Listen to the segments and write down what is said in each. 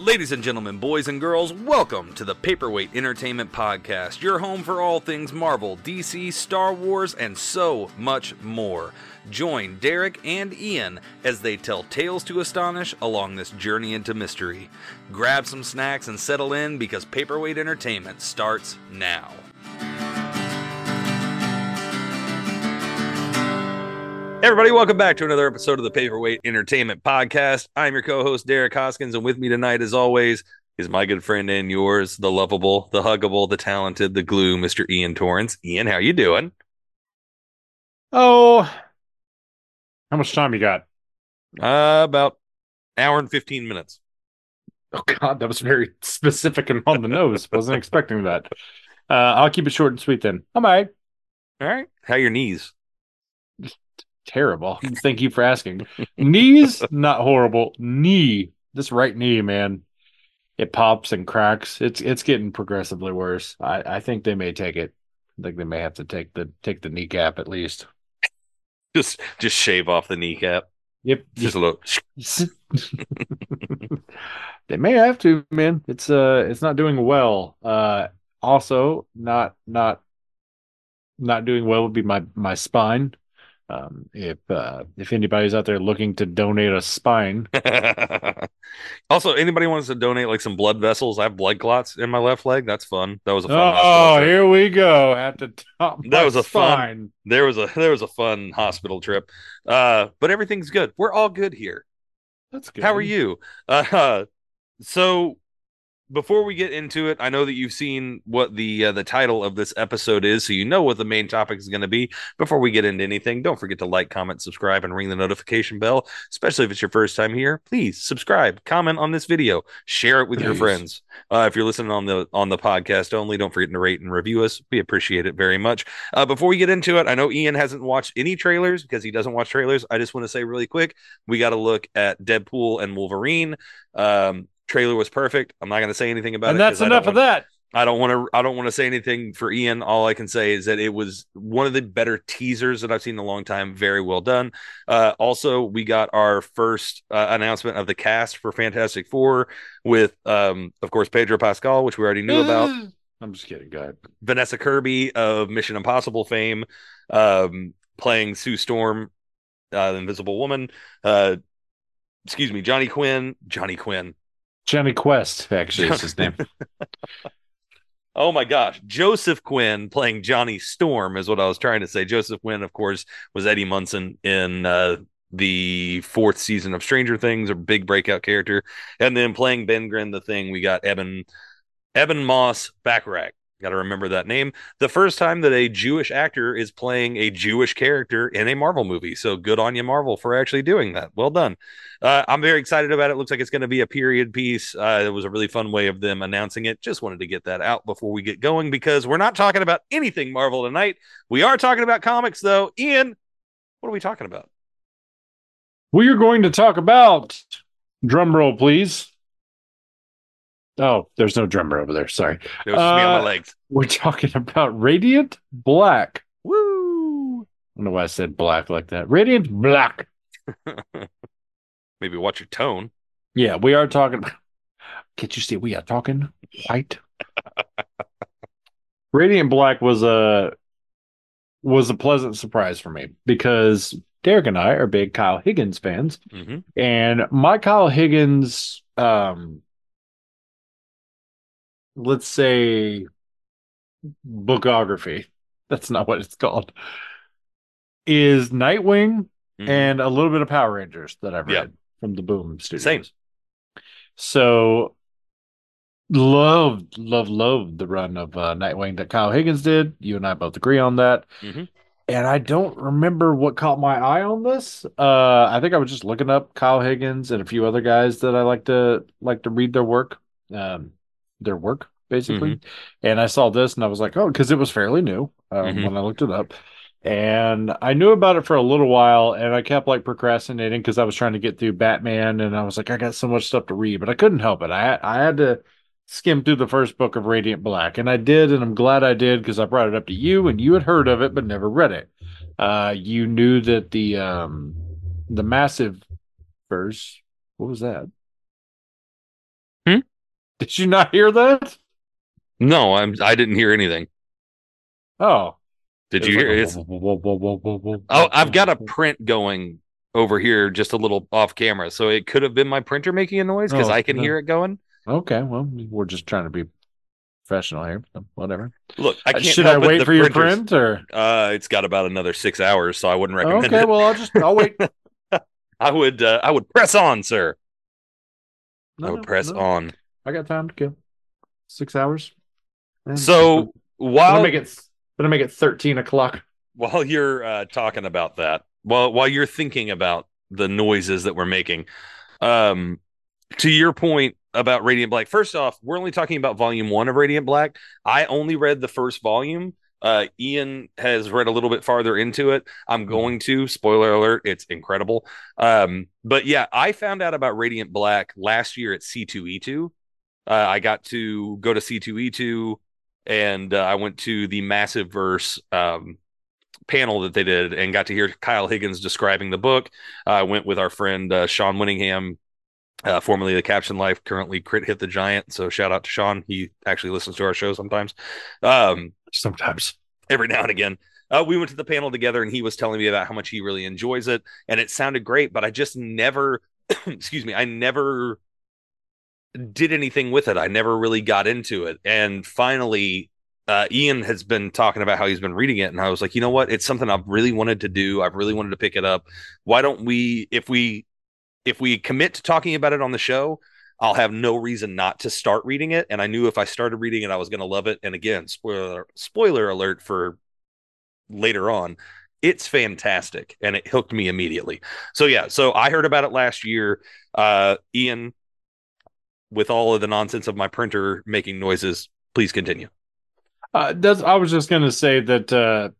Ladies and gentlemen, boys and girls, welcome to the Paperweight Entertainment Podcast, your home for all things Marvel, DC, Star Wars, and so much more. Join Derek and Ian as they tell tales to astonish along this journey into mystery. Grab some snacks and settle in because Paperweight Entertainment starts now. Hey everybody, welcome back to another episode of the Paperweight Entertainment Podcast. I'm your co-host, Derek Hoskins, and with me tonight, as always, is my good friend and yours, the lovable, the huggable, the talented, the glue, Mr. Ian Torrance. Ian, how you doing? Oh, how much time you got? About an hour and 15 minutes. Oh, God, that was very specific and on the nose. Wasn't expecting that. I'll keep it short and sweet then. I'm all right. All right. How are your knees? Terrible. Thank you for asking. Knees, not horrible. Knee, this right knee, man, it pops and cracks. It's getting progressively worse. I think they may take it. I think they may have to take the kneecap at least. Just shave off the kneecap. Yep. Just a little. They may have to, man. It's not doing well. Also not doing well would be my spine. If anybody's out there looking to donate a spine. Also, anybody wants to donate like some blood vessels? I have blood clots in my left leg. That's fun. That was a fun Oh, trip. here we go. At the top, that was a spine. fun. There was a fun hospital trip. But everything's good. We're all good here. That's good. How are you? So before we get into it, I know that you've seen what the title of this episode is, so you know what the main topic is going to be. Before we get into anything, don't forget to like, comment, subscribe, and ring the notification bell, especially if it's your first time here. Please subscribe, comment on this video, share it with your friends. If you're listening on the podcast only, don't forget to rate and review us. We appreciate it very much. Before we get into it, I know Ian hasn't watched any trailers because he doesn't watch trailers. I just want to say really quick, we got to look at Deadpool and Wolverine. Trailer was perfect. I'm not going to say anything about it. And that's enough of that. I don't want to say anything for Ian. All I can say is that it was one of the better teasers that I've seen in a long time. Very well done. Also, we got our first announcement of the cast for Fantastic Four with, of course, Pedro Pascal, which we already knew about. I'm just kidding. Go ahead. Vanessa Kirby of Mission Impossible fame, playing Sue Storm, the Invisible Woman. Johnny Quinn. Johnny Quest, actually, is his name. Oh my gosh. Joseph Quinn playing Johnny Storm is what I was trying to say. Joseph Quinn, of course, was Eddie Munson in the fourth season of Stranger Things, a big breakout character. And then playing Ben Grimm, the Thing, we got Eben Moss Bacharach. Got to remember that name. The first time that a Jewish actor is playing a Jewish character in a Marvel movie. So good on you, Marvel, for actually doing that. Well done. I'm very excited about it. Looks like it's going to be a period piece. It was a really fun way of them announcing it. Just wanted to get that out before we get going because we're not talking about anything Marvel tonight. We are talking about comics, though. Ian, what are we talking about? We are going to talk about, drum roll, please. Oh, there's no drummer over there. Sorry. It was just me on my legs. We're talking about Radiant Black. Woo! I don't know why I said black like that. Radiant Black. Maybe watch your tone. Yeah, we are talking. Can't you see we are talking white? Radiant Black was a pleasant surprise for me because Derek and I are big Kyle Higgins fans, and my Kyle Higgins, let's say, bookography. That's not what it's called. Is Nightwing and a little bit of Power Rangers that I've read from the Boom Studios. Same. So loved the run of Nightwing that Kyle Higgins did. You and I both agree on that. And I don't remember what caught my eye on this. I think I was just looking up Kyle Higgins and a few other guys that I like to read their work. Basically. And I saw this and I was like, oh, because it was fairly new when I looked it up. And I knew about it for a little while and I kept procrastinating because I was trying to get through Batman and I was like, I got so much stuff to read, but I couldn't help it. I had to skim through the first book of Radiant Black, and I did, and I'm glad I did because I brought it up to you and you had heard of it but never read it. You knew that the massive verse, what was that? Hmm? Did you not hear that? No, I didn't hear anything. Oh, Did it you was like hear a it? Oh, I've got a print going over here just a little off camera, so it could have been my printer making a noise because oh I can no. hear it going. Okay, well, we're just trying to be professional here. So whatever. Look, I can't Should I help it. wait The for your printers. print or? It's got about another 6 hours, so I wouldn't recommend Okay, it. well, I'll wait. I would press on, sir. I No, would no, press no. on. I got time to kill. 6 hours. And So gonna make it. Gonna make it 13 o'clock. while you're talking about that, while you're thinking about the noises that we're making, um, to your point about Radiant Black, first off, we're only talking about volume one of Radiant Black. I only read the first volume. Ian has read a little bit farther into it. I'm going to, spoiler alert, it's incredible. But yeah, I found out about Radiant Black last year at C2E2. I got to go to C2E2 and I went to the Massive Verse panel that they did and got to hear Kyle Higgins describing the book. I went with our friend Sean Winningham, formerly the Caption Life, currently Crit Hit the Giant. So shout out to Sean. He actually listens to our show sometimes. Sometimes. Every now and again. We went to the panel together and he was telling me about how much he really enjoys it. And it sounded great, but I just never, excuse me, I never did anything with it. I never really got into it. And finally, Ian has been talking about how he's been reading it. And I was like, you know what? It's something I've really wanted to do. I've really wanted to pick it up. Why don't we, if we commit to talking about it on the show, I'll have no reason not to start reading it. And I knew if I started reading it, I was going to love it. And again, spoiler alert for later on, it's fantastic and it hooked me immediately. So yeah, so I heard about it last year. Ian, with all of the nonsense of my printer making noises, please continue. I was just gonna say that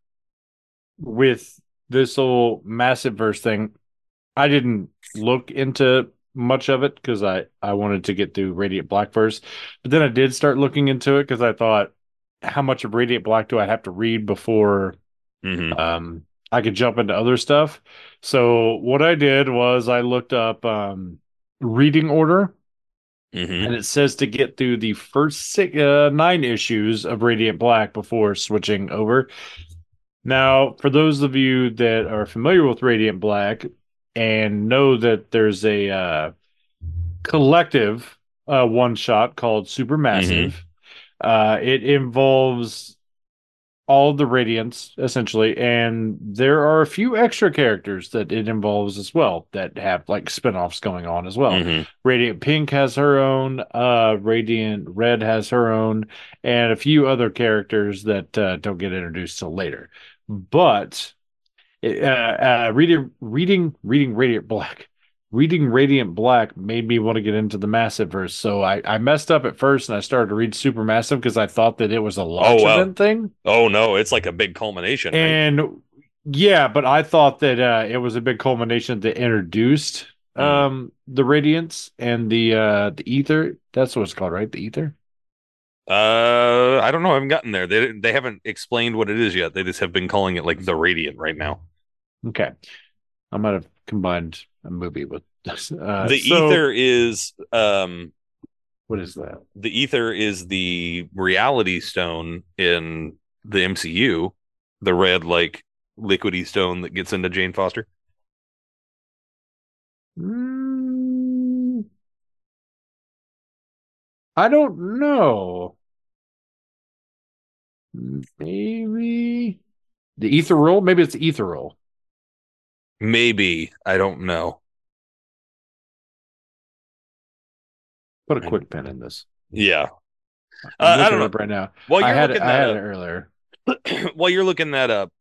with this whole massive verse thing, I didn't look into much of it because I wanted to get through Radiant Black first, but then I did start looking into it because I thought, how much of Radiant Black do I have to read before Mm-hmm. I could jump into other stuff? So what I did was I looked up reading order. Mm-hmm. And it says to get through the first 9 issues of Radiant Black before switching over. Now, for those of you that are familiar with Radiant Black and know that there's a collective one shot called Mm-hmm. Supermassive, it involves all the Radiants essentially, and there are a few extra characters that it involves as well that have like spin-offs going on as well. Mm-hmm. Radiant Pink has her own, Radiant Red has her own, and a few other characters that don't get introduced till later. But reading Radiant Black. Reading Radiant Black made me want to get into the Massive verse. So I messed up at first and I started to read Supermassive because I thought that it was a Oh launch well. event thing. Oh no, it's like a big culmination, right? And yeah, but I thought that it was a big culmination that introduced Mm. the Radiance and the Ether. That's what it's called, right? The Ether. I don't know. I haven't gotten there. They haven't explained what it is yet. They just have been calling it like the Radiant right now. Okay. I might have combined a movie with this. The So ether is what is that? the ether is the reality stone in the MCU, the red like liquidy stone that gets into Jane Foster. Mm, I don't know. Maybe the ether roll. Maybe it's the ether roll. Maybe, I don't know. Put a And quick pin in this. yeah. I'm I looking don't it know. up right now. While you're I looking that had it up, earlier. while you're looking that up,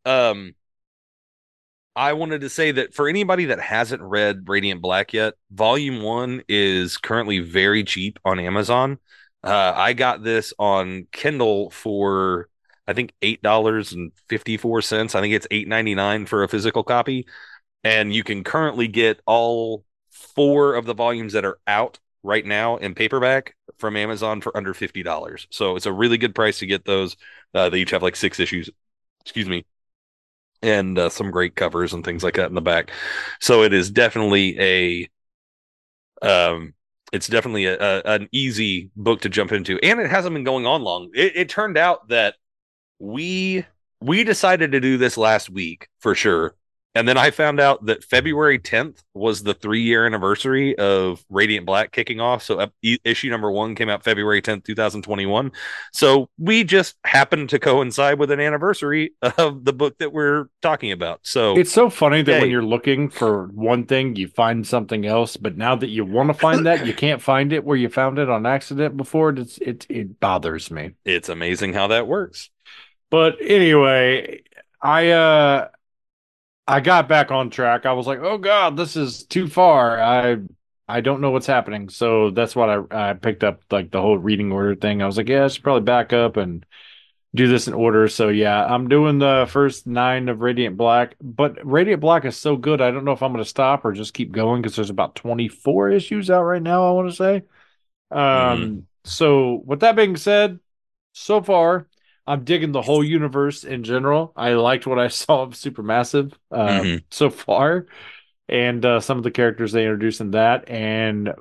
I wanted to say that for anybody that hasn't read Radiant Black yet, Volume 1 is currently very cheap on Amazon. I got this on Kindle for I think $8.54. I think it's $8.99 for a physical copy. And you can currently get all four of the volumes that are out right now in paperback from Amazon for under $50. So it's a really good price to get those. They each have like 6 issues. Excuse me, and some great covers and things like that in the back. So it is definitely a It's definitely an easy book to jump into, and it hasn't been going on long. It turned out that we we decided to do this last week for sure. And then I found out that February 10th was the 3-year anniversary of Radiant Black kicking off. So issue number 1 came out February 10th, 2021. So we just happened to coincide with an anniversary of the book that we're talking about. So It's so funny that when yay. you're looking for one thing, you find something else, but now that you want to find that, you can't find it where you found it on accident before. It bothers me. It's amazing how that works. But anyway, I I got back on track. I was like, "Oh God, this is too far. I don't know what's happening." So that's what I picked up, like the whole reading order thing. I was like, "Yeah, I should probably back up and do this in order." So yeah, I'm doing the first 9 of Radiant Black, but Radiant Black is so good. I don't know if I'm going to stop or just keep going because there's about 24 issues out right now, I want to say. Mm-hmm. So with that being said, so far, I'm digging the whole universe in general. I liked what I saw of Supermassive Mm-hmm. so far, and some of the characters they introduced in that, and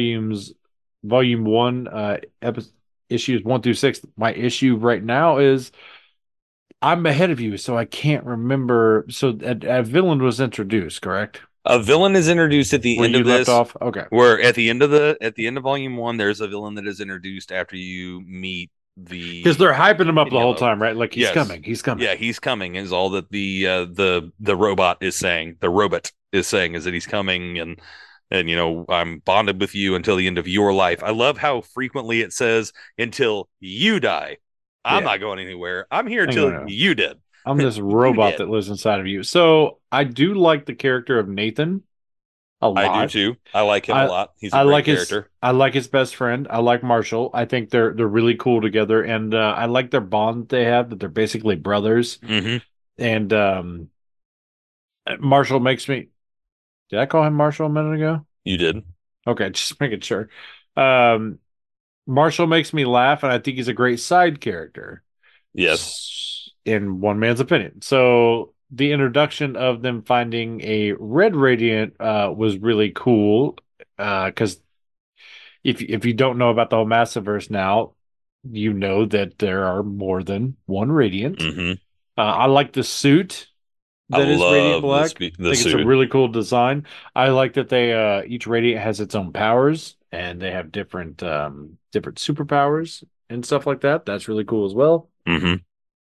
volume one, issues 1 through 6. My issue right now is I'm ahead of you, so I can't remember. So a villain was introduced, correct? A villain is introduced at the Where end you of left this. off? Okay. Where at the end of volume 1, there's a villain that is introduced after you meet Because the they're hyping him up in the whole yellow. time, right? Like he's Yes, coming, he's coming. yeah, he's coming is all that the robot is saying. The robot is saying is that he's coming, and I'm bonded with you until the end of your life. I love how frequently it says until you die. I'm Yeah. not going anywhere. I'm here Hang on. till No. you did. I'm this You robot did. that lives inside of you. So I do like the character of Nathan a I do lot. too. I like him a I lot. He's a I great like his character. I like his best friend. I like Marshall. I think they're really cool together, and I like their bond that they have. That they're basically brothers. Hmm. And Marshall makes me. Did I call him Marshall a minute ago? You did. Okay, just making sure. Um, Marshall makes me laugh, and I think he's a great side character, Yes. in one man's opinion. So the introduction of them finding a red radiant was really cool because if you don't know about the whole Massiverse now, you know that there are more than one radiant. Hmm. I like the suit I that is radiant love black. I the think it's a suit. really cool design. I like that they each radiant has its own powers and they have different superpowers and stuff like that. That's really cool as well. Hmm.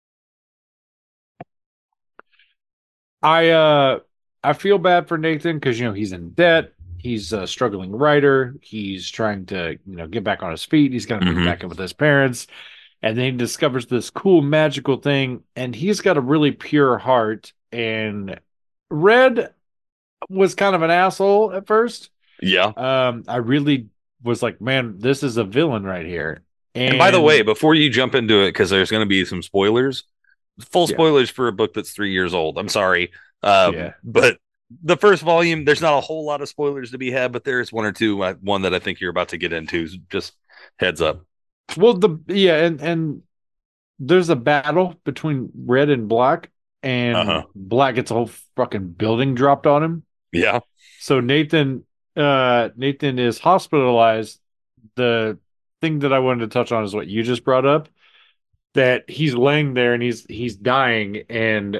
I uh I feel bad for Nathan because he's in debt. He's a struggling writer. He's trying to get back on his feet. He's got to move Hmm. back in with his parents, and then he discovers this cool magical thing. And he's got a really pure heart. And Red was kind of an asshole at first. Yeah. I really was like, man, this is a villain right here. And by the way, And before you jump into it, because there's going to be some spoilers, full yeah, spoilers for a book that's 3 years old. I'm sorry. yeah. But the first volume, there's not a whole lot of spoilers to be had, but there's one or two. One that I think you're about to get into. Just heads up. Well, and there's a battle between Red and Black, Uh and huh. Black gets a whole fucking building dropped on him. Yeah. So Nathan is hospitalized. The thing that I wanted to touch on is what you just brought up, that he's laying there and he's dying, and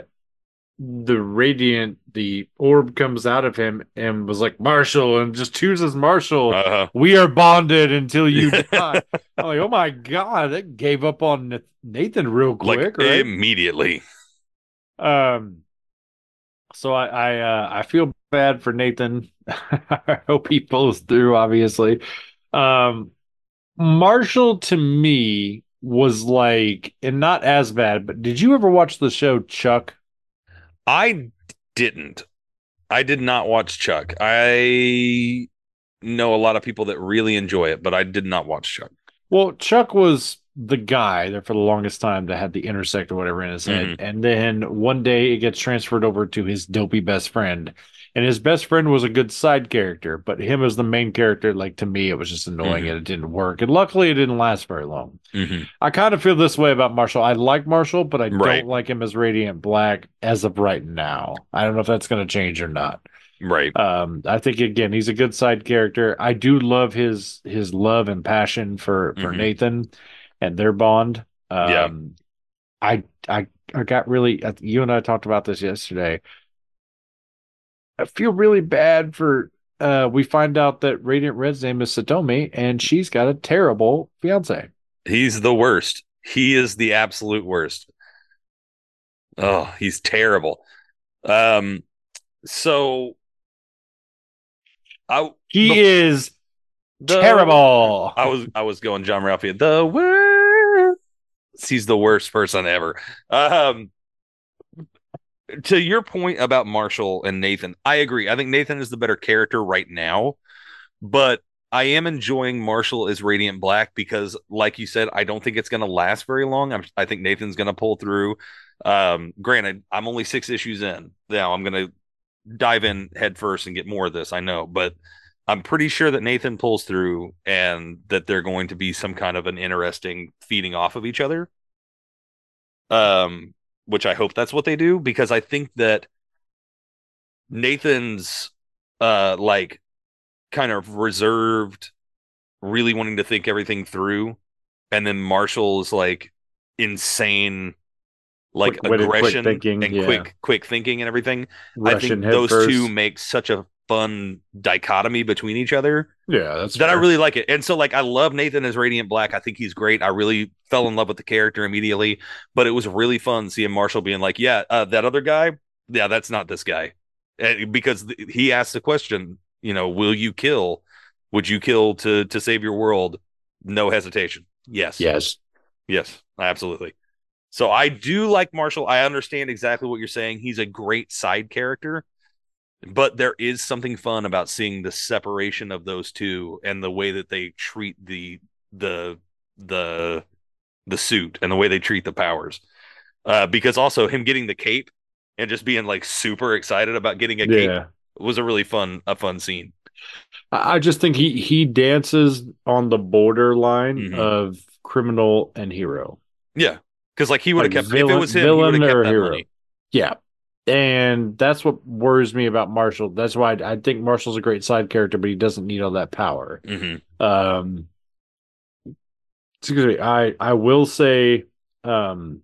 the orb comes out of him and was like Marshall, and just chooses Marshall. Uh We are bonded until you huh. die. I'm like, oh my God, that gave up on Nathan real Like quick, right? immediately. Um, so I feel bad for Nathan. I hope he pulls through, obviously. Um, Marshall to me was like, and not as bad, but did you ever watch the show Chuck? I didn't. I did not watch Chuck. I know a lot of people that really enjoy it, but I did not watch Chuck. Well, Chuck was the guy there for the longest time that had the intersect or whatever in his head. Hmm. And then one day it gets transferred over to his dopey best friend. And his best friend was a good side character, but him as the main character, like to me, it was just annoying Hmm. and it didn't work. And luckily it didn't last very long. Hmm. I kind of feel this way about Marshall. I like Marshall, but I don't Right. like him as Radiant Black as of right now. I don't know if that's going to change or not. Right. I think again he's a good side character. I do love his love and passion for Hmm. Nathan and their bond. Yeah. I I got really you and I talked about this yesterday. I feel really bad for we find out that Radiant Red's name is Satomi and she's got a terrible fiance. He's the worst. He is the absolute worst. Oh, he's terrible. Um, so I He bef- is the terrible. I was going John Ralphie. The worst. He's the worst person ever. Um, to your point about Marshall and Nathan, I agree. I think Nathan is the better character right now, but I am enjoying Marshall as Radiant Black because, like you said, I don't think it's going to last very long. I think Nathan's going to pull through. Granted, I'm only 6 issues in. Now I'm going to dive in head first and get more of this. I know, but I'm pretty sure that Nathan pulls through and that they're going to be some kind of an interesting feeding off of each other. Um, which I hope that's what they do because I think that Nathan's like kind of reserved, really wanting to think everything through, and then Marshall's like insane, like Quick-witted, quick aggression thinking. and Yeah. quick thinking and everything. I Russian think head those two first. make such a fun dichotomy between each other Yeah, that's that I fair. really like it. And so like I love Nathan as Radiant Black. I think he's great. I really fell in love with the character immediately, but it was really fun seeing Marshall being like, "Yeah, that other guy, yeah, that's not this guy." Because he asked the question, will you kill? Would you kill to save your world? No hesitation. Yes. Yes. Yes, absolutely. So I do like Marshall. I understand exactly what you're saying. He's a great side character, but there is something fun about seeing the separation of those two and the way that they treat the the the suit and the way they treat the powers. Because also him getting the cape and just being like super excited about getting a cape Yeah. was a fun scene. I just think he dances on the borderline Hmm. of criminal and hero. Yeah, because like he would have Like kept if it was him, he would have villain kept or that hero. money. Yeah. And that's what worries me about Marshall. That's why I think Marshall's a great side character, but he doesn't need all that power. Hmm. Um excuse me, I will say um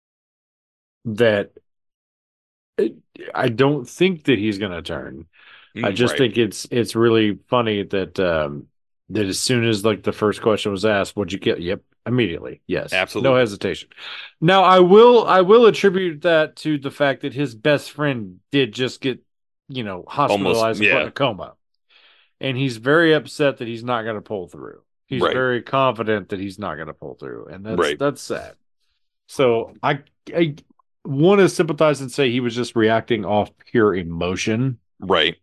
that it, I don't think that he's gonna turn. I just Right. think it's really funny that that as soon as like the first question was asked, would you kill? Yep, immediately. Yes. No Absolutely. hesitation. Now I will attribute that to the fact that his best friend did just get, Almost. hospitalized and put in Yeah. a coma. And he's very upset that he's not going to pull through. He's Right. very confident that he's not going to pull through, and that's Right. that's sad. So I want to sympathize and say he was just reacting off pure emotion. Right.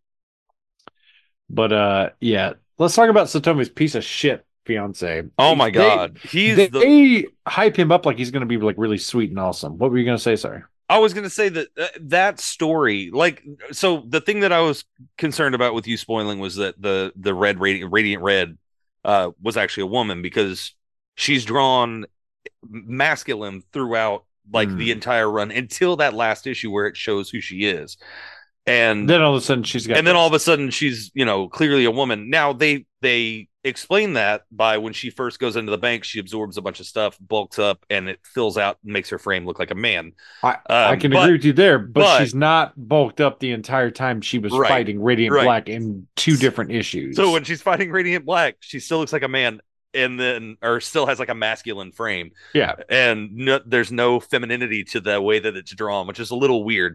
But yeah, let's talk about Satomi's piece of shit fiance. Oh my They God. He's the they hype him up like he's going to be like really sweet and awesome. What were you going to say, sorry? I was going to say that that story, like, so the thing that I was concerned about with you spoiling was that the radiant red was actually a woman because she's drawn masculine throughout like the Hmm. entire run until that last issue where it shows who she is. And Then all of a sudden she's got and then all of a breasts. sudden she's clearly a woman. Now they explain that by when she first goes into the bank, she absorbs a bunch of stuff, bulks up, and it fills out and makes her frame look like a man. I can agree But with you there, but but she's not bulked up the entire time she was right, fighting Radiant right. Black in two different So issues. when she's fighting Radiant Black, she still looks like a man, and then or still has like a masculine frame, Yeah. and there's no femininity to the way that it's drawn, which is a little weird.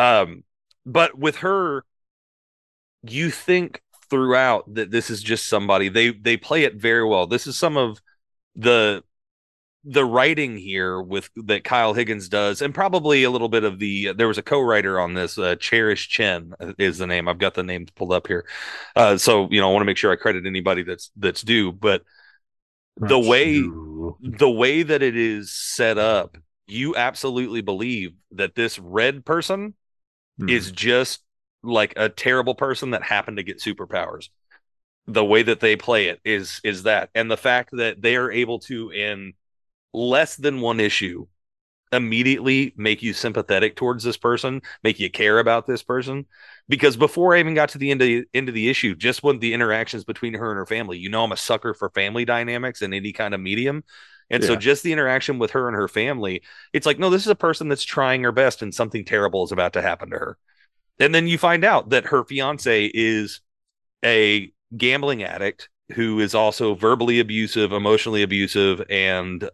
But with her, you think throughout that this is just somebody they play it very well. This is some of the the writing here with that Kyle Higgins does, and probably a little bit of the there was a co-writer on this, Cherish Chen is the name. I've got the names pulled up here. So I want to make sure I credit anybody that's due, but the That's way you. the way that it is set up, you absolutely believe that this red person Hmm. is just like a terrible person that happened to get superpowers. The way that they play it is that, and the fact that they are able to in less than one issue immediately make you sympathetic towards this person, make you care about this person. Because before I even got to the end of the issue, just when the interactions between her and her family, I'm a sucker for family dynamics in any kind of medium. And so Yeah. just the interaction with her and her family, it's like, no, this is a person that's trying her best and something terrible is about to happen to her. And then you find out that her fiance is a gambling addict who is also verbally abusive, emotionally abusive, and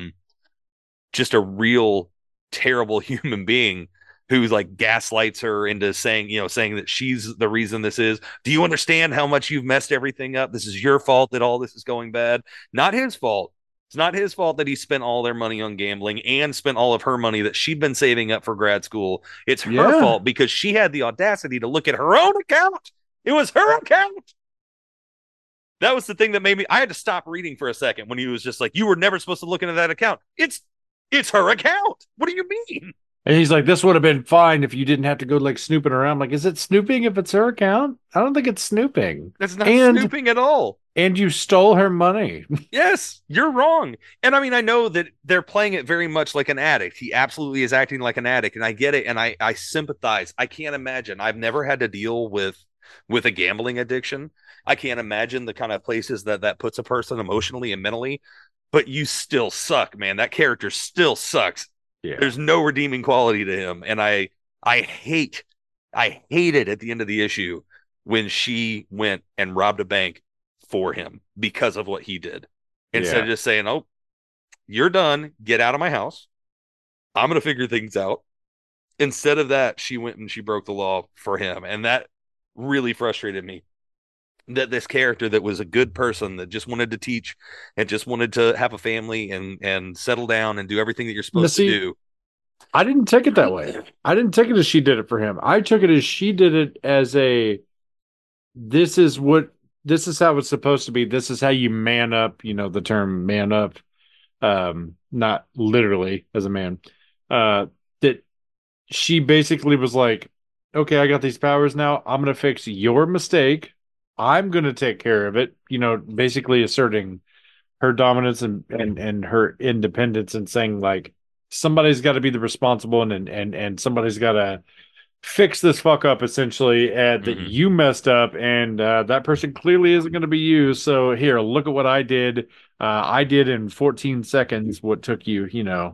just a real terrible human being who's like gaslights her into saying that she's the reason this is. Do you understand how much you've messed everything up? This is your fault that all this is going bad. Not his fault. It's not his fault that he spent all their money on gambling and spent all of her money that she'd been saving up for grad school. It's her Yeah. fault because she had the audacity to look at her own account. It was her account. That was the thing that made me. I had to stop reading for a second when he was just like, "You were never supposed to look into that account. It's her account. What do you mean? And he's like, this would have been fine if you didn't have to go like snooping around. I'm like, is it snooping if it's her account? I don't think it's snooping. That's not And snooping at all." you stole her money. Yes, you're wrong. And I mean, I know that they're playing it very much like an addict. He absolutely is acting like an addict, and I get it, and I sympathize. I can't imagine. I've never had to deal with a gambling addiction. I can't imagine the kind of places that puts a person emotionally and mentally. But you still suck, man. That character still sucks. Yeah. There's no redeeming quality to him, and I hate I hated at the end of the issue when she went and robbed a bank for him because of what he did. Instead of Yeah. just saying, "Oh, you're done. Get out of my house. I'm going to figure things out." Instead of that, she went and she broke the law for him. And that really frustrated me. That this character that was a good person that just wanted to teach and just wanted to have a family and settle down and do everything that you're Now, supposed to see, do. I didn't take it that way. I didn't take it as she did it for him. I took it as she did it as a this is what this is how it's supposed to be. This is how you man up, the term man up. Not literally as a man. That she basically was like, okay, I got these powers now. I'm gonna fix your mistake. I'm gonna take care of it. Basically asserting her dominance and her independence and saying like somebody's got to be the responsible and somebody's got to fix this fuck up essentially that Mm-hmm. you messed up and that person clearly isn't going to be you, so here, look at what I did. I did in 14 seconds what took you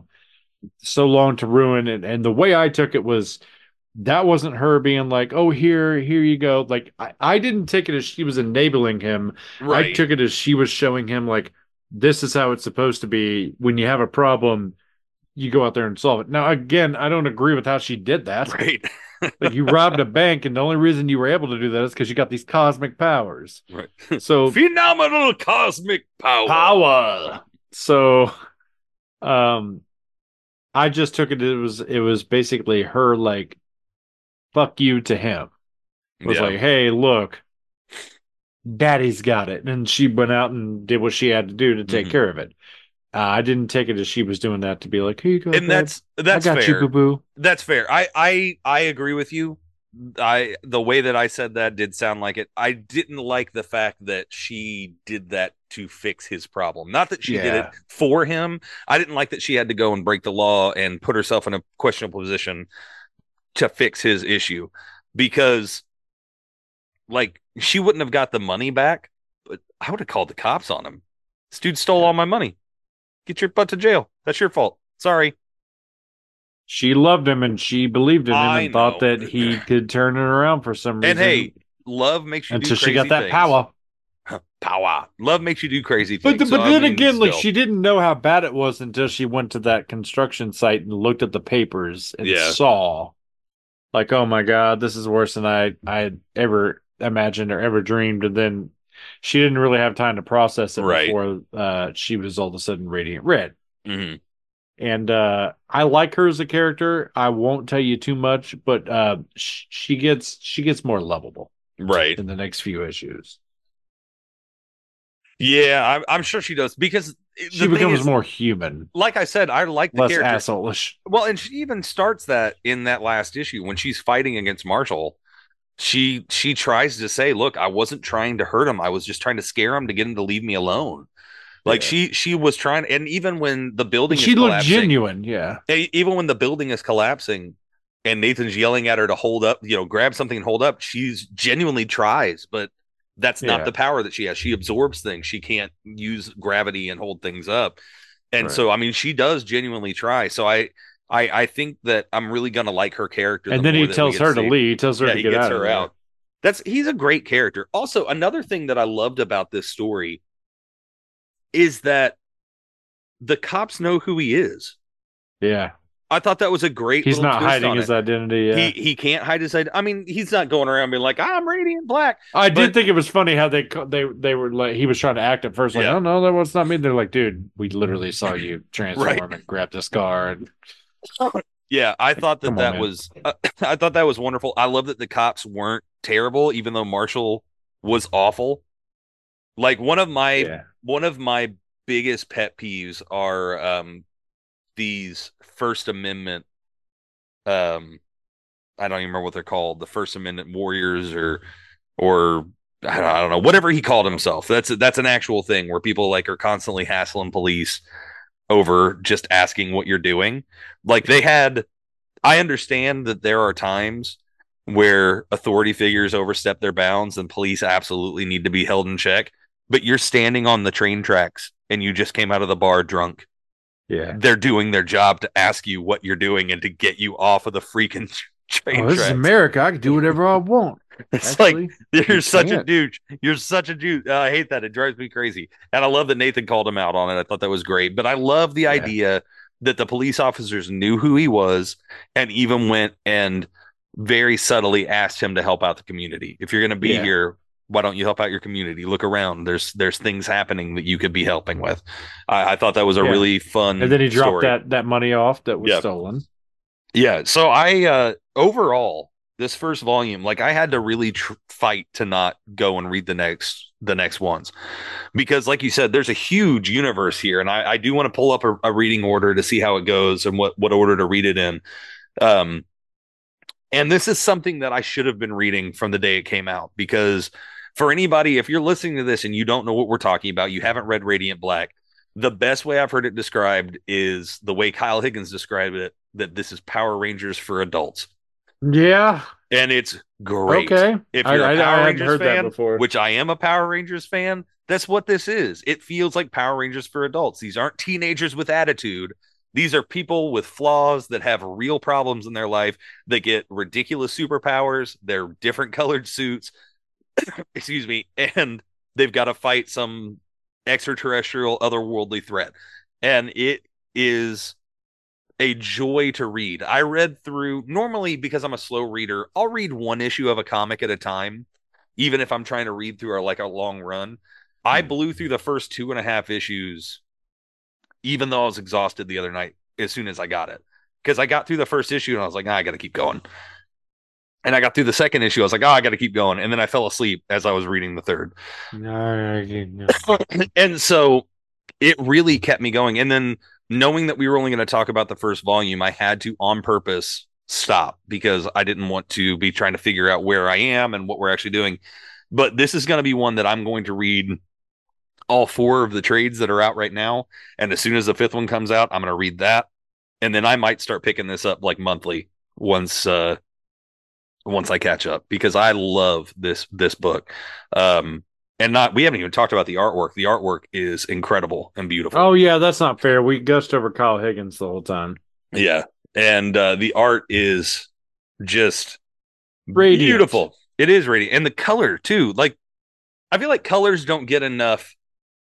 so long to ruin. And the way I took it was that wasn't her being like, oh, here you go. Like I didn't take it as she was enabling him. I Right. took it as she was showing him like this is how it's supposed to be. When you have a problem, you go out there and solve it. Now, again, I don't agree with how she did that. Right. Like you robbed a bank, and the only reason you were able to do that is because you got these cosmic powers. Right. So Phenomenal cosmic power. power. So um I just took it was basically her like fuck you to him. It was Yeah. like, hey, look, daddy's got it. And she went out and did what she had to do to take Mm-hmm. care of it. I didn't take it as she was doing that to be like, here you go, And babe. I that's got you, fair. boo boo. That's fair. I agree with you. The way that I said that did sound like it. I didn't like the fact that she did that to fix his problem. Not that she did it Yeah. for him. I didn't like that she had to go and break the law and put herself in a questionable position to fix his issue because like she wouldn't have got the money back, but I would have called the cops on him. This dude stole all my money. Get your butt to jail. That's your fault. Sorry. She loved him and she believed in him I and thought know. that he could turn it around for some And reason hey, love makes you do until she got crazy that things. power. Power. Love makes you do crazy But things. So but I then mean, again, like still, she didn't know how bad it was until she went to that construction site and looked at the papers and yeah, saw like, oh my God, this is worse than I had ever imagined or ever dreamed. And then she didn't really have time to process it right. before she was all of a sudden radiant red. Hmm. And I like her as a character. I won't tell you too much, but she gets more lovable Right. in the next few issues. Yeah, I'm sure she does because She the thing becomes is, more human, like I said, I like the less character. asshole-ish. Well, and she even starts that in that last issue when she's fighting against Marshall. She tries to say, "Look, I wasn't trying to hurt him. I was just trying to scare him to get him to leave me alone." Like Yeah. she was trying, and even when the building is She looked collapsing, genuine. Yeah. even when the building is collapsing and Nathan's yelling at her to hold up, grab something and hold up, she's genuinely tries, but that's not Yeah. the power that she has. She absorbs things. She can't use gravity and hold things up. And Right. so, I mean, she does genuinely try. So I think that I'm really gonna like her character the And then more he that we tells get to her to see. leave. He tells her Yeah, to he get gets out of her there. out. He's a great character. Also, another thing that I loved about this story is that the cops know who he is. Yeah. I thought that was a great He's little not twist hiding on his it. identity. He Yeah. he can't hide his identity. I mean, he's not going around being like, I'm Radiant Black. I did But think it was funny how they were like he was trying to act at first like, yeah, oh no, that was not me. They're like, dude, we literally saw you right. transform and grab this car. And Yeah, I like, thought that come on, that man. was I thought that was wonderful. I love that the cops weren't terrible, even though Marshall was awful. Like Yeah. one of my biggest pet peeves are these First Amendment um I don't even remember what they're called, the First Amendment warriors or I don't know, whatever he called himself. That's an actual thing where people like are constantly hassling police over just asking what you're doing. Like I understand that there are times where authority figures overstep their bounds and police absolutely need to be held in check, but you're standing on the train tracks and you just came out of the bar drunk. Yeah. They're doing their job to ask you what you're doing and to get you off of the freaking train Oh, this is tracks. America. I can do whatever I want. It's like Actually, you you're such a can't. douche. You're such a douche. I hate that. It drives me crazy. And I love that Nathan called him out on it. I thought that was great. But I love the Yeah. idea that the police officers knew who he was and even went and very subtly asked him to help out the community. If you're going to be Yeah. here, why don't you help out your community? Look around. There's things happening that you could be helping with. I thought that was a Yeah. really And fun then he dropped story. that money off that was Yeah. stolen. Yeah. So I overall this first volume, like I had to really fight to not go and read the next ones because, like you said, there's a huge universe here, and I do want to pull up a reading order to see how it goes and what order to read it in. Um, and this is something that I should have been reading from the day it came out because for anybody, if you're listening to this and you don't know what we're talking about, you haven't read Radiant Black. The best way I've heard it described is the way Kyle Higgins described it, that this is Power Rangers for adults. Yeah. And it's great. Okay. If I, you're a I, I Power hadn't Rangers heard that fan, before. which I am a Power Rangers fan, that's what this is. It feels like Power Rangers for adults. These aren't teenagers with attitude. These are people with flaws that have real problems in their life. They get ridiculous superpowers. They're different colored suits. Excuse me. And they've got to fight some extraterrestrial, otherworldly threat. And it is a joy to read. I read through normally because I'm a slow reader, I'll read one issue of a comic at a time, even if I'm trying to read through like a long run. I Hmm. blew through the first 2.5 issues, even though I was exhausted the other night as soon as I got it. Because I got through the first issue and I was like, I got to keep going. And I got through the second issue. I was like, I got to keep going. And then I fell asleep as I was reading the third. No. And so it really kept me going. And then knowing that we were only going to talk about the first volume, I had to on purpose stop because I didn't want to be trying to figure out where I am and what we're actually doing. But this is going to be one that I'm going to read all four of the trades that are out right now. And as soon as the fifth one comes out, I'm going to read that. And then I might start picking this up like monthly once I catch up because I love this book. And not we haven't even talked about the artwork. The artwork is incredible and beautiful. Oh yeah, that's not fair. We gushed over Kyle Higgins the whole time. Yeah. And the art is just Radiant. beautiful. It is radiant. And the color too. Like I feel like colors don't get enough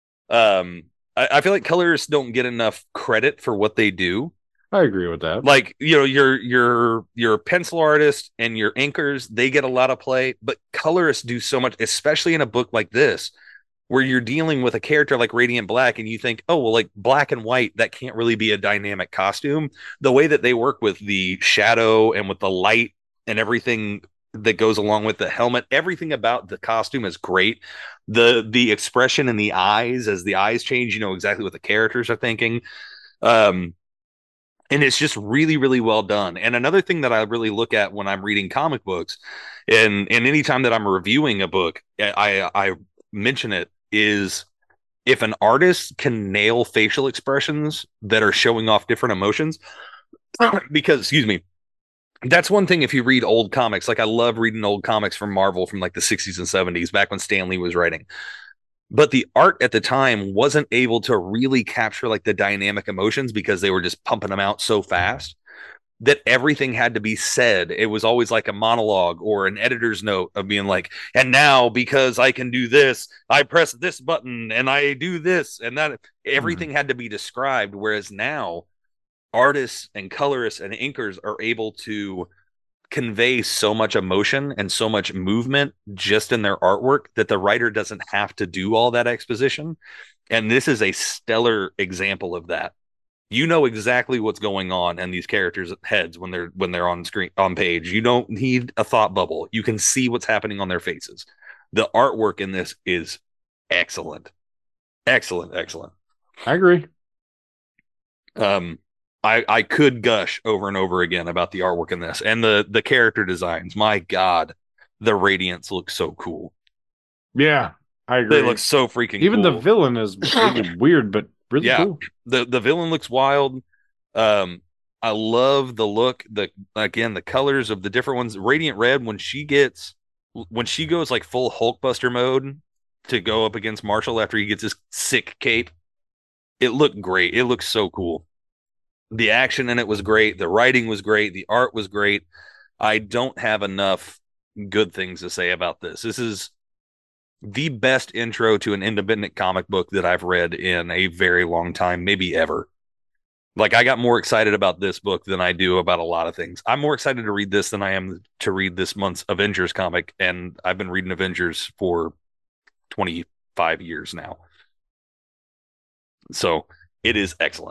I feel like colors don't get enough credit for what they do. I agree with that. Like your pencil artist and your inkers, they get a lot of play, but colorists do so much, especially in a book like this where you're dealing with a character like Radiant Black and you think, oh, well, like black and white, that can't really be a dynamic costume. The way that they work with the shadow and with the light and everything that goes along with the helmet, everything about the costume is great. The expression in the eyes, as the eyes change, you know exactly what the characters are thinking. Um, and it's just really really well done. And another thing that I really look at when I'm reading comic books and anytime that I'm reviewing a book, I mention it, is if an artist can nail facial expressions that are showing off different emotions, because excuse me, that's one thing if you read old comics. Like I love reading old comics from Marvel from like the 60s and 70s, back when Stan Lee was writing. But the art at the time wasn't able to really capture like the dynamic emotions because they were just pumping them out so fast that everything had to be said. It was always like a monologue or an editor's note of being like, and now because I can do this, I press this button and I do this and that. Everything had to be described. Whereas now, artists and colorists and inkers are able to convey so much emotion and so much movement just in their artwork that the writer doesn't have to do all that exposition. And this is a stellar example of that. You know exactly what's going on in these characters' heads when they're on screen on page. You don't need a thought bubble. You can see what's happening on their faces. The artwork in this is excellent. Excellent, excellent. I agree. I could gush over and over again about the artwork in this and the character designs. My God, the Radiants look so cool. Yeah, I agree. They look so freaking Even cool. the villain is really weird, but really cool. The villain looks wild. I love the look, the colors of the different ones. Radiant Red, when she goes like full Hulkbuster mode to go up against Marshall after he gets his sick cape, it looked great. It looks so cool. The action in it was great. The writing was great. The art was great. I don't have enough good things to say about this. This is the best intro to an independent comic book that I've read in a very long time, maybe ever. Like, I got more excited about this book than I do about a lot of things. I'm more excited to read this than I am to read this month's Avengers comic, and I've been reading Avengers for 25 years now. So it is excellent.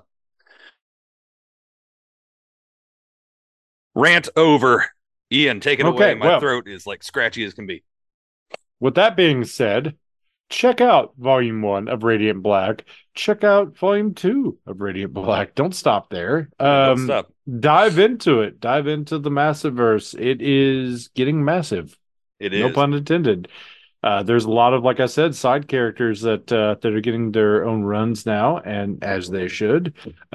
Rant over. Ian, take it away. My throat is like scratchy as can be. With that being said, check out Volume 1 of Radiant Black. Check out Volume 2 of Radiant Black. Don't stop there. Don't stop. Dive into it. Dive into the Massiverse. It is getting massive. It is. No pun intended. There's a lot of, like I said, side characters that are getting their own runs now, and as they should.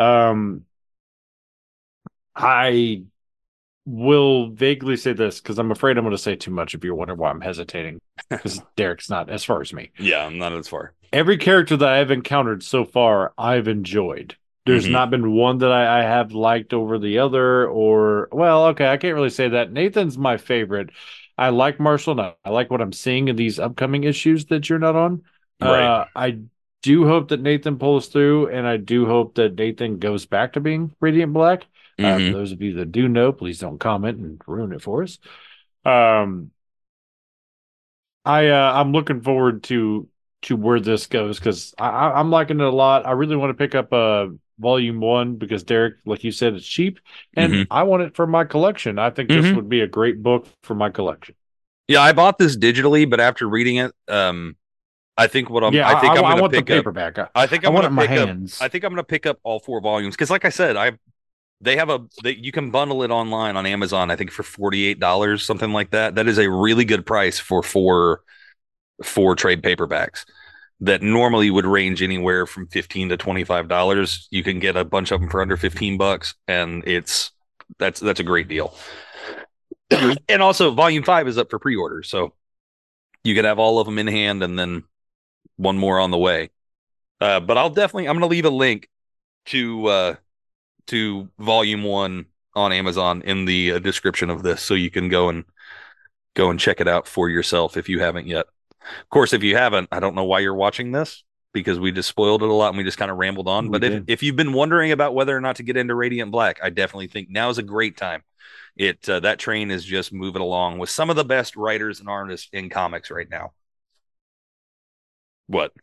I will vaguely say this because I'm afraid I'm going to say too much if you're wondering why I'm hesitating, because Derek's not as far as me. Yeah, I'm not as far. Every character that I've encountered so far, I've enjoyed. There's not been one that I have liked over the other, or, well, okay, I can't really say that. Nathan's my favorite. I like Marshall, and I like what I'm seeing in these upcoming issues that you're not on. Right. I do hope that Nathan pulls through, and I do hope that Nathan goes back to being Radiant Black. For those of you that do know, please don't comment and ruin it for us. I'm looking forward to where this goes because I'm liking it a lot. I really want to pick up Volume 1 because Derek, like you said, it's cheap, and I want it for my collection. I think this would be a great book for my collection. Yeah, I bought this digitally, but after reading it, I think what I'm. Yeah, I think I'm going to pick the paperback. I think I'm going to pick up. I think I'm going to pick up all 4 volumes because, like I said, you can bundle it online on Amazon. I think for $48, something like that. That is a really good price for four trade paperbacks that normally would range anywhere from $15 to $25. You can get a bunch of them for under $15, and that's a great deal. And also, Volume 5 is up for pre-order, so you could have all of them in hand, and then one more on the way. But I'm going to leave a link to Volume 1 on Amazon in the description of this, so you can go and check it out for yourself if you haven't yet. Of course, if you haven't, I don't know why you're watching this because we just spoiled it a lot and we just kind of rambled on. But if you've been wondering about whether or not to get into Radiant Black, I definitely think now is a great time. That train is just moving along with some of the best writers and artists in comics right now. What?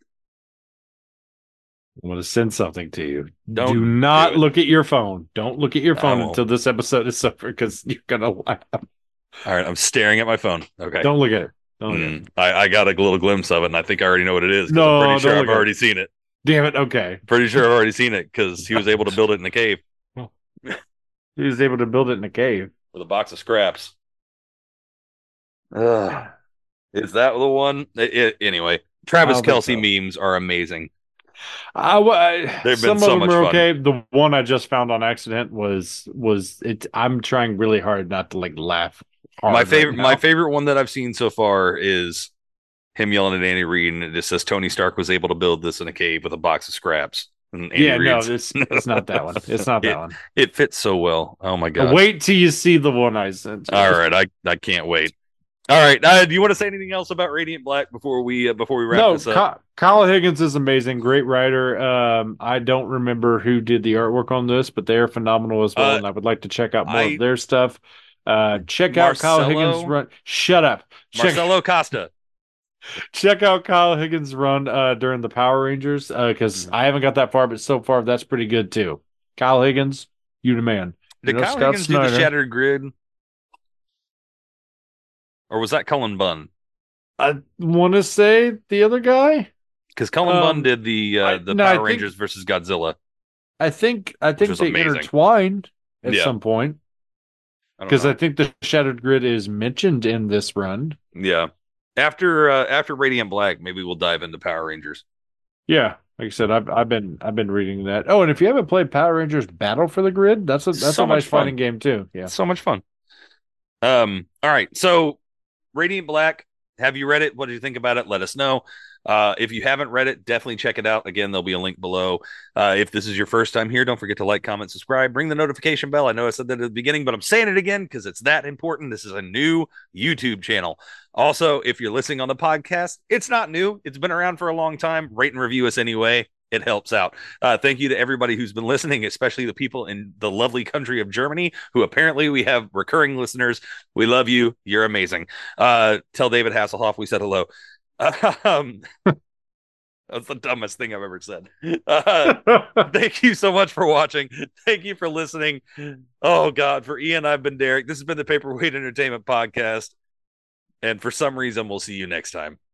I'm going to send something to you. Do not look at your phone. Don't look at your phone until this episode is over because you're going to laugh. All right, I'm staring at my phone. Okay. Don't look at it. Don't look at it. I got a little glimpse of it, and I think I already know what it is. No, I'm pretty sure I've already seen it. Damn it. Okay. Pretty sure I've already seen it because he was able to build it in a cave. He was able to build it in a cave. With a box of scraps. Is that the one? Anyway, Travis Kelce memes are amazing. They've been Some of so them much are fun. okay. The one I just found on accident was it. I'm trying really hard not to like laugh hard right My now. favorite one that I've seen so far is him yelling at Andy Reid, and it just says Tony Stark was able to build this in a cave with a box of scraps. And Andy Yeah, no, Reid's it's not that one. It's not that it one. it fits so well. Oh my gosh! Wait till you see the one I sent All you. right, I can't wait. All right, do you want to say anything else about Radiant Black before we wrap No, this up? Kyle Higgins is amazing, great writer. I don't remember who did the artwork on this, but they are phenomenal as well, Uh, and I would like to check out more of I their stuff. Check out Kyle Higgins' Marcelo run. Shut up. Marcelo Costa. Check out Kyle Higgins' run during the Power Rangers because Mhm. I haven't got that far, but so far that's pretty good too. Kyle Higgins, you the man. You Did know Kyle Scott Higgins do the Snyder. Shattered Grid, or was that Cullen Bunn? I want to say the other guy. Because Cullen Bunn Um, did the no, I Power think Rangers versus Godzilla, I which think was they amazing. intertwined at Yeah, some point I don't because I know. think the Shattered Grid is mentioned in this run. Yeah, after Radiant Black, maybe we'll dive into Power Rangers. Yeah, like I said, I've been reading that. Oh, and if you haven't played Power Rangers Battle for the Grid, that's a So much nice fun. fighting game too. Yeah. So much fun. All right. So Radiant Black, have you read it? What did you think about it? Let us know. If you haven't read it, definitely check it out. Again, there'll be a link below. If this is your first time here, don't forget to like, comment, subscribe, ring the notification bell. I know I said that at the beginning, but I'm saying it again because it's that important. This is a new YouTube channel. Also, if you're listening on the podcast, it's not new. It's been around for a long time. Rate and review us anyway. It helps out. Thank you to everybody who's been listening, especially the people in the lovely country of Germany, who apparently we have recurring listeners. We love you. You're amazing. Tell David Hasselhoff we said hello. Um, that's the dumbest thing I've ever said. Thank you so much for watching. Thank you for listening. Oh, God. For Ian, I've been Derek. This has been the Paperweight Entertainment Podcast. And for some reason, we'll see you next time.